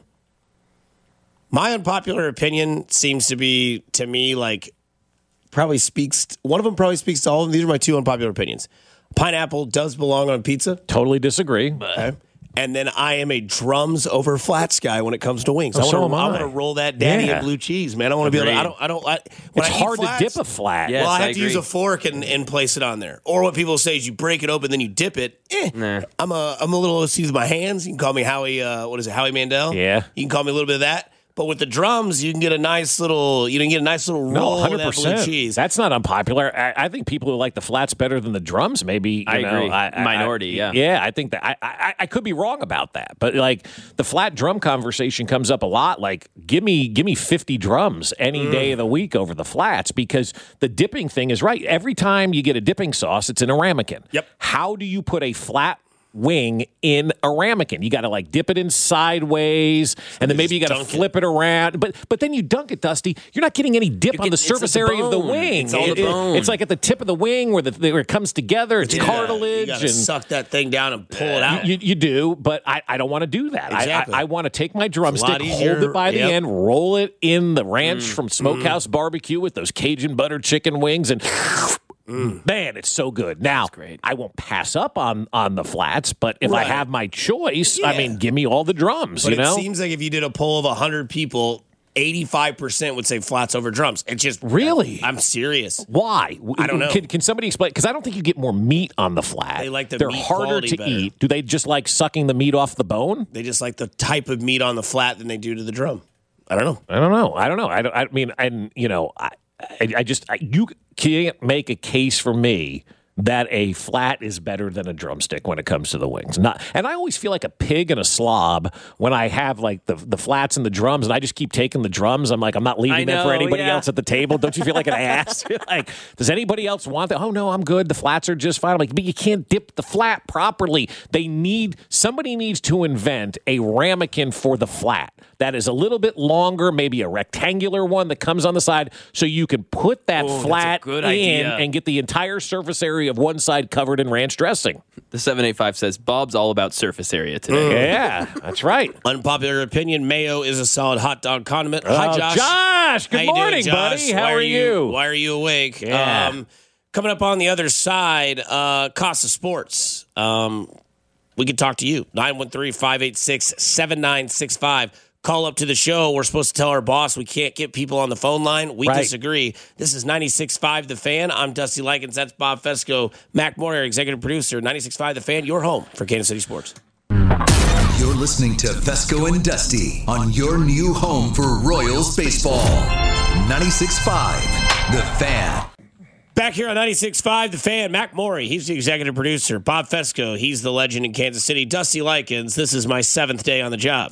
My unpopular opinion seems to be, to me, like, probably speaks, one of them probably speaks to all of them. These are my two unpopular opinions. Pineapple does belong on pizza. Totally disagree. Okay. And then I am a drums over flats guy when it comes to wings. Oh, I want so to am I. I want to roll that daddy Yeah. in blue cheese, man. I want to be able to, I don't, I don't, I, when It's I eat hard flats, to dip a flat. Yes, well, I have I to use agree. a fork and, and place it on there. Or what people say is you break it open, then you dip it. Eh. Nah. I'm a, I'm a little O C with my hands. You can call me Howie, uh, what is it, Howie Mandel? Yeah. You can call me a little bit of that. But with the drums, you can get a nice little, you can get a nice little No, roll one of hundred that blue percent. cheese. That's not unpopular. I, I think people who like the flats better than the drums, maybe. You I know, agree. I, I, Minority, I, yeah. Yeah, I think that I, I I could be wrong about that, but like the flat drum conversation comes up a lot. Like, give me give me fifty drums any Mm. day of the week over the flats, because the dipping thing is right. Every time you get a dipping sauce, it's in a ramekin. Yep. How do you put a flat wing in a ramekin? You got to like dip it in sideways, and then maybe you got to dunk flip it. around. But but then you dunk it, Dusty. You're not getting any dip You on get- the it's surface at the area of the bone. wing. It's all It- the it- bone. it's like at the tip of the wing where the where it comes together. It's Yeah. cartilage, You gotta and suck that thing down and pull it out. you, you do. But I, I don't want to do that. Exactly. I, I, I want to take my lot drumstick, hold easier. it by the Yep. end, roll it in the ranch Mm. from Smokehouse Barbecue with those Cajun butter chicken wings, and man, it's so good. Now, great. I won't pass up on on the flats, but if Right. I have my choice, I Yeah. mean, give me all the drums. But you know, it seems like if you did a poll of one hundred people, eighty-five percent would say flats over drums. It's just Really? I'm serious. why? I don't know. Can, can somebody explain? Because I don't think you get more meat on the flat. They like the They're meat harder quality to better. eat. Do they just like sucking the meat off the bone? They just like the type of meat on the flat than they do to the drum. I don't know. I don't know. I don't know. I don't. I mean, and you know, I, I, I just I, you can't make a case for me that a flat is better than a drumstick when it comes to the wings. Not, and I always feel like a pig and a slob when I have like the the flats and the drums, and I just keep taking the drums. I'm like, I'm not leaving I them for know, anybody yeah. else at the table. Don't you feel like an ass? Like, does anybody else want that? Oh no, I'm good. The flats are just fine. I'm like, but you can't dip the flat properly. They need somebody needs to invent a ramekin for the flat that is a little bit longer, maybe a rectangular one that comes on the side, so you can put that Oh, that's a flat good in idea. and get the entire surface area of one side covered in ranch dressing. The seven eight five says Bob's all about surface area today. Yeah, that's right. Unpopular opinion: mayo is a solid hot dog condiment. Hi, Oh, Josh. Josh, good How you doing, morning, Josh? buddy. How Why are you? Why are you awake? Yeah. Um, coming up on the other side, uh, Costa Sports. Um, we can talk to you. nine one three, five eight six, seven nine six five. Call up to the show. We're supposed to tell our boss we can't get people on the phone line. We Right. disagree. This is ninety-six point five The Fan. I'm Dusty Likens. That's Bob Fesco. Mac Moyer, executive producer. ninety-six point five The Fan, your home for Kansas City sports. You're listening to Fesco and Dusty on your new home for Royals baseball. ninety-six point five The Fan. Back here on ninety-six point five The Fan, Mac Morey, he's the executive producer. Bob Fesco, he's the legend in Kansas City. Dusty Likens, this is my seventh day on the job.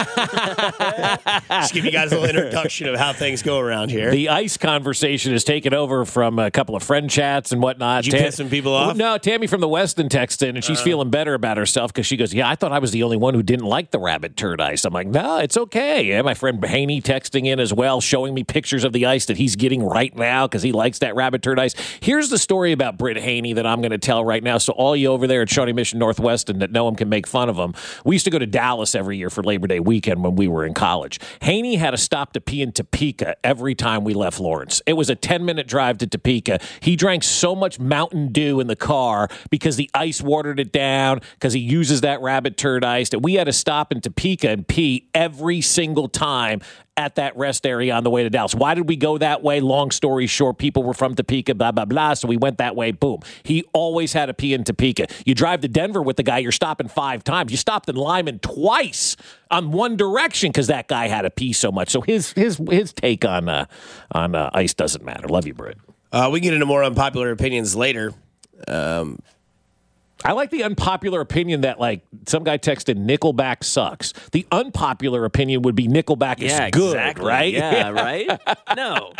Just give you guys a little introduction of how things go around here. The ice conversation has taken over from a couple of friend chats and whatnot. Did you piss some people off? No, Tammy from the Weston texted in, and she's Uh. feeling better about herself because she goes, yeah, I thought I was the only one who didn't like the rabbit turd ice. I'm like, no, it's okay. Yeah, my friend Haney texting in as well, showing me pictures of the ice that he's getting right now because he likes that rabbit turd ice. Here's the story about Britt Haney that I'm going to tell right now. So all you over there at Shawnee Mission Northwestern that know him can make fun of him. We used to go to Dallas every year for Labor Day weekend when we were in college. Haney had to stop to pee in Topeka every time we left Lawrence. It was a ten-minute drive to Topeka. He drank so much Mountain Dew in the car because the ice watered it down, because he uses that rabbit turd ice, that we had to stop in Topeka and pee every single time at that rest area on the way to Dallas. Why did we go that way? Long story short, people were from Topeka, blah, blah, blah, so we went that way, boom. He always had to pee in Topeka. You drive to Denver with the guy, you're stopping five times. You stopped in Lyman twice on one direction because that guy had to pee so much. So his his his take on uh, on uh, ice doesn't matter. Love you, Britt. Uh, we get into more unpopular opinions later. Um, I like the unpopular opinion that, like, some guy texted Nickelback sucks. The unpopular opinion would be Nickelback yeah, is good, exactly. right? Yeah, right? No.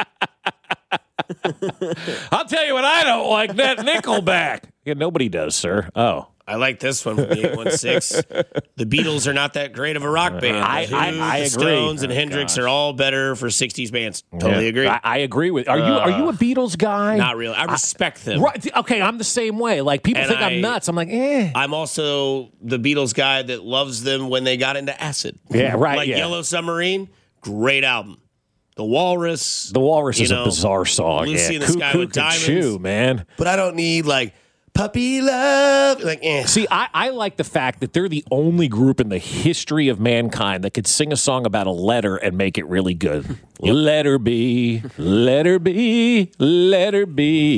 I'll tell you what I don't like, that Nickelback. Yeah, nobody does, sir. Oh. I like this one from the eight one six. The Beatles are not that great of a rock band. I, the Who, I, I the agree. Stones and oh, Hendrix gosh. are all better for sixties bands. Totally Yeah. agree. I, I agree with. Are you Are you a Beatles guy? Not really. I respect them. Right. Okay, I'm the same way. Like, people And think I- I'm nuts. I'm like, eh. I'm also the Beatles guy that loves them when they got into acid. Yeah, right, Like yeah. Yellow Submarine, great album. The Walrus. The Walrus you is know, a bizarre song. Lucy yeah. in the Coo- Sky Coo with could Diamonds. chew, man. But I don't need like puppy love. Like, eh. See, I, I like the fact that they're the only group in the history of mankind that could sing a song about a letter and make it really good. Let her be, let her be, let her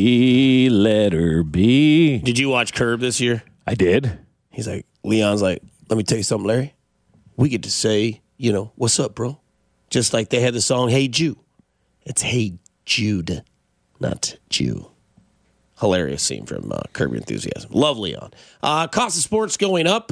be, let her be. Did you watch Curb this year? I did. He's like, Leon's like, let me tell you something, Larry. We get to say, you know, what's up, bro? Just like they had the song Hey Jew. It's Hey Jude, not Jew. Hilarious scene from uh, Curb Your Enthusiasm. Love Leon. Uh, cost of sports going up.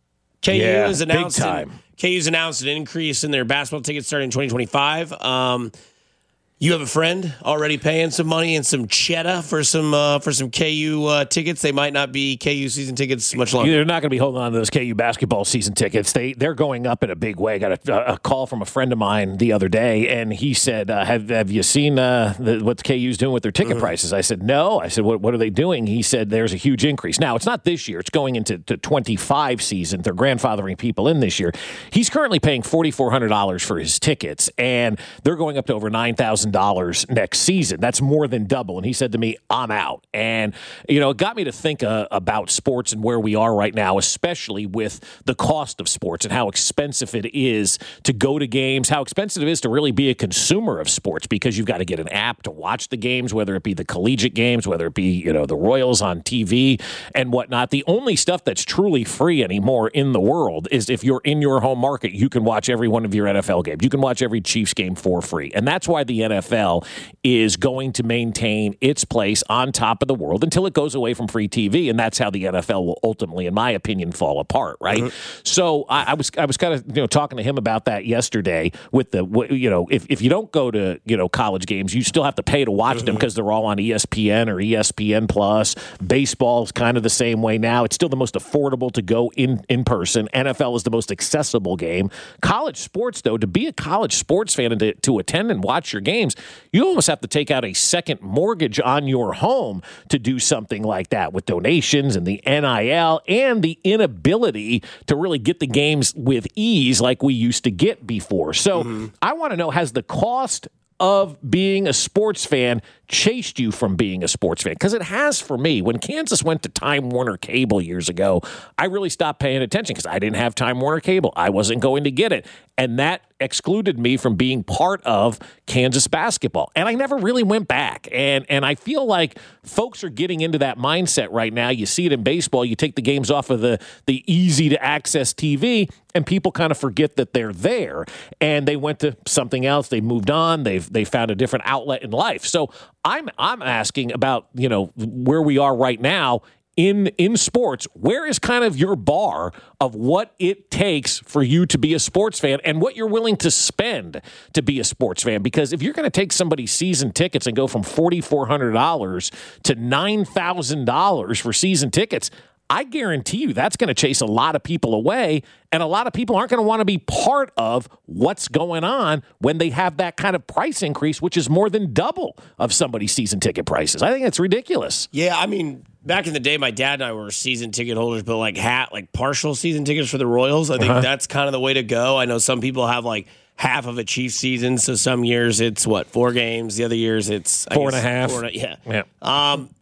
K U Yeah, has big announced an, time. K U's announced an increase in their basketball tickets starting in twenty twenty-five. Um, you have a friend already paying some money and some cheddar for some uh, for some K U uh, tickets. They might not be K U season tickets much longer. They're not going to be holding on to those K U basketball season tickets. They they're going up in a big way. Got a, a call from a friend of mine the other day, and he said, uh, "Have Have you seen uh, the, what the K U's doing with their ticket Mm-hmm. prices?" I said, "No." I said, "What What are they doing?" He said, "There's a huge increase. Now it's not this year. It's going into the twenty-five season. They're grandfathering people in this year. He's currently paying forty four hundred dollars for his tickets, and they're going up to over nine thousand dollars next season. That's more than double." And he said to me, "I'm out." And you know, it got me to think uh, about sports and where we are right now, especially with the cost of sports and how expensive it is to go to games, how expensive it is to really be a consumer of sports, because you've got to get an app to watch the games, whether it be the collegiate games, whether it be, you know, the Royals on T V and whatnot. The only stuff that's truly free anymore in the world is if you're in your home market, you can watch every one of your N F L games. You can watch every Chiefs game for free. And that's why the N F L is going to maintain its place on top of the world until it goes away from free T V, and that's how the N F L will ultimately, in my opinion, fall apart. Right. Mm-hmm. So I, I was I was kind of you know talking to him about that yesterday. With the you know if if you don't go to you know college games, you still have to pay to watch mm-hmm. them because they're all on E S P N or E S P N Plus. Baseball is kind of the same way now. It's still the most affordable to go in in person. N F L is the most accessible game. College sports, though, to be a college sports fan and to, to attend and watch your games, you almost have to take out a second mortgage on your home to do something like that, with donations and the N I L and the inability to really get the games with ease like we used to get before. So mm-hmm. I want to know, has the cost of being a sports fan chased you from being a sports fan? Because it has for me. When Kansas went to Time Warner Cable years ago, I really stopped paying attention because I didn't have Time Warner Cable. I wasn't going to get it. And that excluded me from being part of Kansas basketball. And I never really went back. And and I feel like folks are getting into that mindset right now. You see it in baseball. You take the games off of the, the easy-to-access T V, and people kind of forget that they're there. And they went to something else. They moved on. They've they found a different outlet in life. So I'm I'm asking about, you know, where we are right now in in sports. Where is kind of your bar of what it takes for you to be a sports fan and what you're willing to spend to be a sports fan? Because if you're going to take somebody's season tickets and go from forty-four hundred dollars to nine thousand dollars for season tickets, I guarantee you that's going to chase a lot of people away, and a lot of people aren't going to want to be part of what's going on when they have that kind of price increase, which is more than double of somebody's season ticket prices. I think it's ridiculous. Yeah, I mean, back in the day, my dad and I were season ticket holders, but like hat, like partial season tickets for the Royals. I think uh-huh. that's kind of the way to go. I know some people have like half of a Chiefs season, so some years it's what, four games. The other years it's four I guess, and a half. Four and a, yeah, yeah. Um,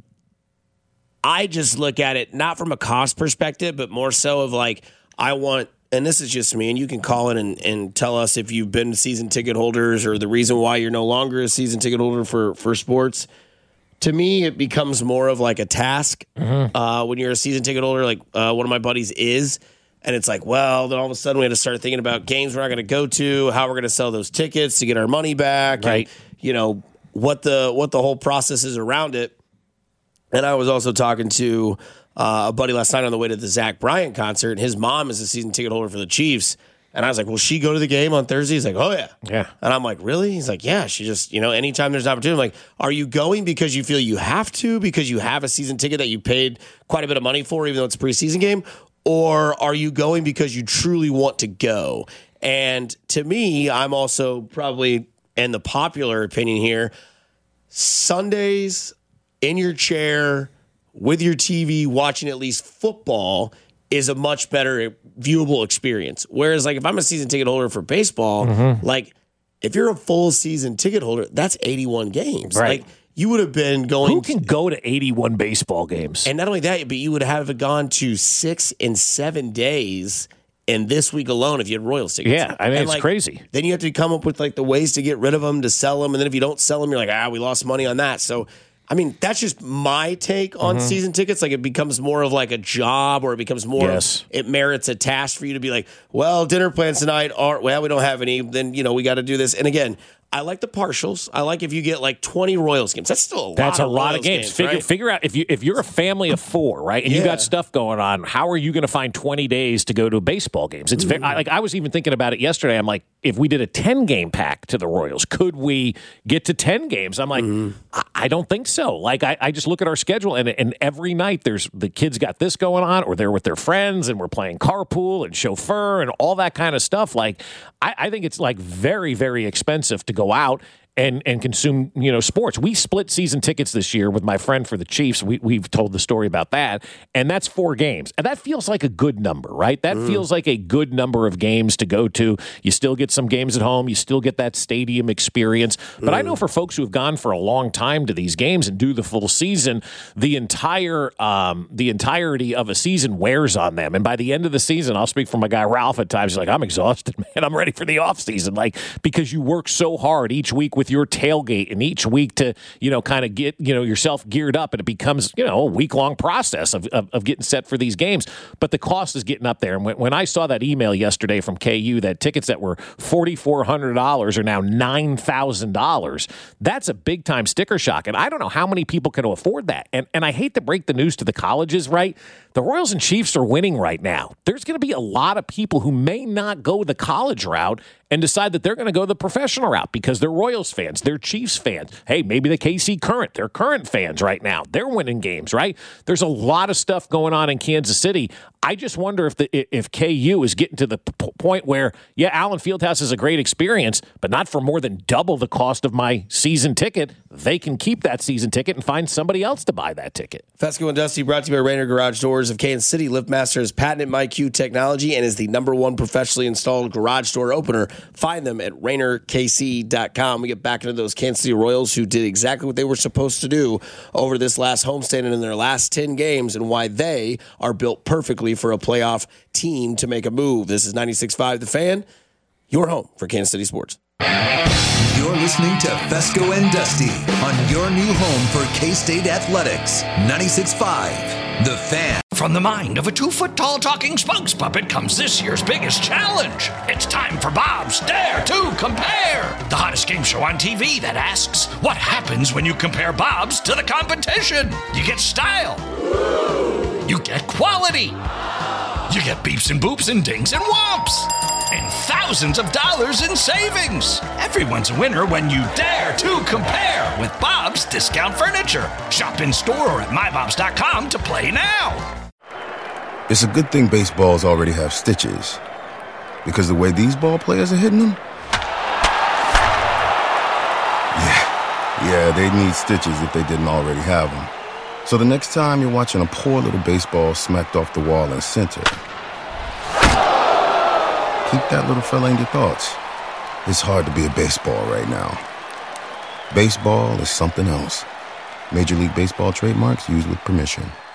I just look at it not from a cost perspective, but more so of like, I want, and this is just me, and you can call in and, and tell us if you've been season ticket holders or the reason why you're no longer a season ticket holder for, for sports. To me, it becomes more of like a task mm-hmm. uh, when you're a season ticket holder, like uh, one of my buddies is. And it's like, well, then all of a sudden we had to start thinking about games we're not going to go to, how we're going to sell those tickets to get our money back, right? And, you know, what the what the whole process is around it. And I was also talking to uh, a buddy last night on the way to the Zach Bryant concert, and his mom is a season ticket holder for the Chiefs. And I was like, will she go to the game on Thursday? He's like, oh, yeah. Yeah. And I'm like, really? He's like, yeah. She just, you know, anytime there's an opportunity. I'm like, are you going because you feel you have to, because you have a season ticket that you paid quite a bit of money for, even though it's a preseason game? Or are you going because you truly want to go? And to me, I'm also probably, in the popular opinion here, Sundays in your chair with your T V watching at least football is a much better viewable experience. Whereas, like, if I'm a season ticket holder for baseball, mm-hmm. like, if you're a full season ticket holder, that's eighty-one games. Right. Like, you would have been going. Who can go to eighty-one baseball games? And not only that, but you would have gone to six and seven days in this week alone if you had Royals tickets. Yeah, I mean, and it's like, crazy. Then you have to come up with, like, the ways to get rid of them, to sell them. And then if you don't sell them, you're like, ah, we lost money on that. So, I mean, that's just my take on mm-hmm. season tickets. Like, it becomes more of like a job, or it becomes more, yes. it merits a task for you to be like, well, dinner plans tonight are, well, we don't have any. Then, you know, we got to do this. And again, I like the partials. I like if you get like twenty Royals games. That's still a That's lot a of lot Royals of games. games figure right? figure out if you if you're a family of four, right, and yeah. you got stuff going on. How are you going to find twenty days to go to baseball games? It's very, I, like I was even thinking about it yesterday. I'm like, if we did a ten game pack to the Royals, could we get to ten games? I'm like, mm. I, I don't think so. Like I, I just look at our schedule, and and every night there's the kids got this going on, or they're with their friends, and we're playing carpool and chauffeur and all that kind of stuff. Like I, I think it's like very very expensive to go out and and consume, you know, sports. We split season tickets this year with my friend for the Chiefs. We, we've told the story about that. And that's four games. And that feels like a good number, right? That mm. feels like a good number of games to go to. You still get some games at home. You still get that stadium experience. But mm. I know for folks who have gone for a long time to these games and do the full season, the entire um, the entirety of a season wears on them. And by the end of the season, I'll speak for my guy Ralph at times. He's like, I'm exhausted, man. I'm ready for the offseason. Like, because you work so hard each week with your tailgate and each week to, you know, kind of get, you know, yourself geared up, and it becomes, you know, a week-long process of, of, of getting set for these games. But the cost is getting up there. And when, when I saw that email yesterday from K U that tickets that were four thousand four hundred dollars are now nine thousand dollars, that's a big-time sticker shock. And I don't know how many people can afford that. And, and I hate to break the news to the colleges, right? The Royals and Chiefs are winning right now. There's going to be a lot of people who may not go the college route and decide that they're going to go the professional route because they're Royals fans, they're Chiefs fans. Hey, maybe the K C Current, they're Current fans right now. They're winning games, right? There's a lot of stuff going on in Kansas City. I just wonder if the if K U is getting to the p- point where, yeah, Allen Fieldhouse is a great experience, but not for more than double the cost of my season ticket. They can keep that season ticket and find somebody else to buy that ticket. Fesco and Dusty brought to you by Rainer Garage Doors of Kansas City. LiftMaster has patented MyQ technology and is the number one professionally installed garage door opener. Find them at Rainer K C dot com. We get back into those Kansas City Royals who did exactly what they were supposed to do over this last homestand and in their last ten games, and why they are built perfectly for a playoff team to make a move. This is ninety-six point five The Fan, your home for Kansas City sports. You're listening to Fesco and Dusty on your new home for K-State Athletics. ninety-six point five The Fan. From the mind of a two-foot-tall talking spokes puppet comes this year's biggest challenge. It's time for Bob's Dare to Compare, the hottest game show on T V that asks, what happens when you compare Bob's to the competition? You get style. You get quality. You get beeps and boops and dings and whomps. And thousands of dollars in savings. Everyone's a winner when you dare to compare with Bob's Discount Furniture. Shop in store or at my bobs dot com to play now. It's a good thing baseballs already have stitches, because the way these ball players are hitting them, yeah, yeah, they need stitches if they didn't already have them. So the next time you're watching a poor little baseball smacked off the wall in center, keep that little fella in your thoughts. It's hard to be a baseball right now. Baseball is something else. Major League Baseball trademarks used with permission.